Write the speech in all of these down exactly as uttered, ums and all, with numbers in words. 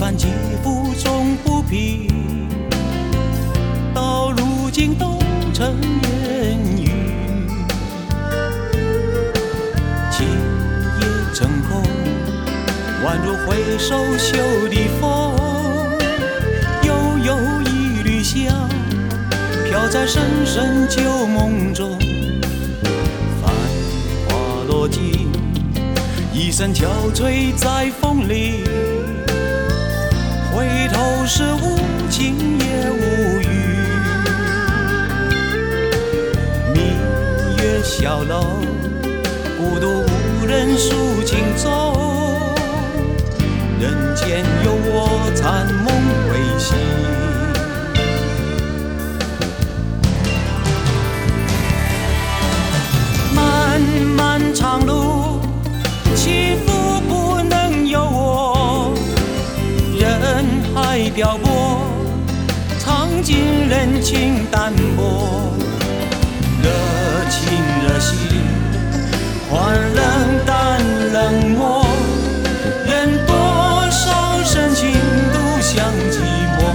反肌肤终不平，到如今都成烟雨。情也成空，宛如挥手袖的风，悠悠一缕香，飘在深深旧梦中。繁华落尽，一身憔悴在风里，回头是无情也无语。明月小楼，孤独无人诉情衷，人间有我残梦未醒。漫漫长路，起伏不能由我，人海漂泊，尝尽人情淡薄。热情热心，换冷淡冷漠，任多少深情独享寂寞。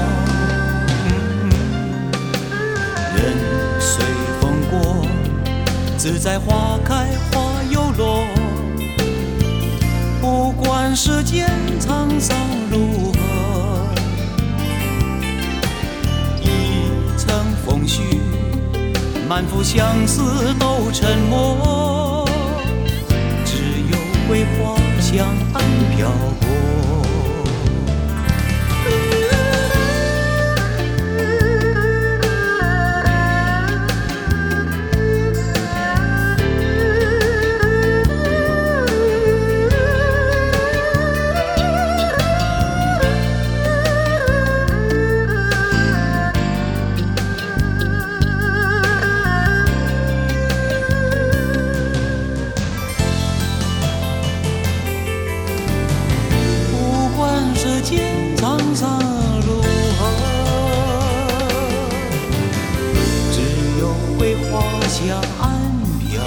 任随风过，自在花开花又落，不管世间沧桑如何，一程风絮，满腹相思都沉默，只有桂花香岸飘过。沧桑如何，只有桂花香岸飘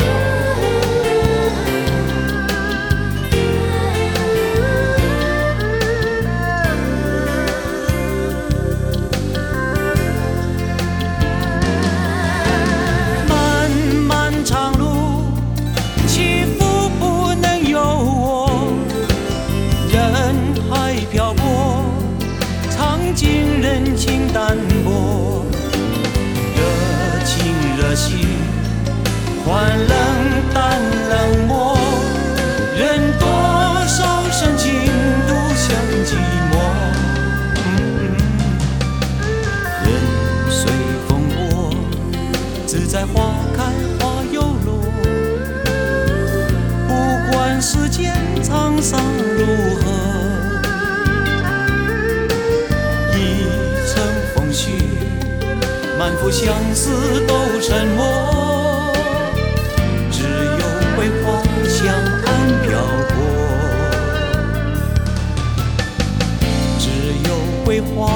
漫漫长路，起伏不能由我，人海漂泊，尝尽人情淡薄。热情热心，换冷淡冷漠，任多少深情独享寂寞。任随风过，自在花开花又落，不管世间沧桑如何，满腹相思都沉默，只有桂花香岸飘过，只有桂花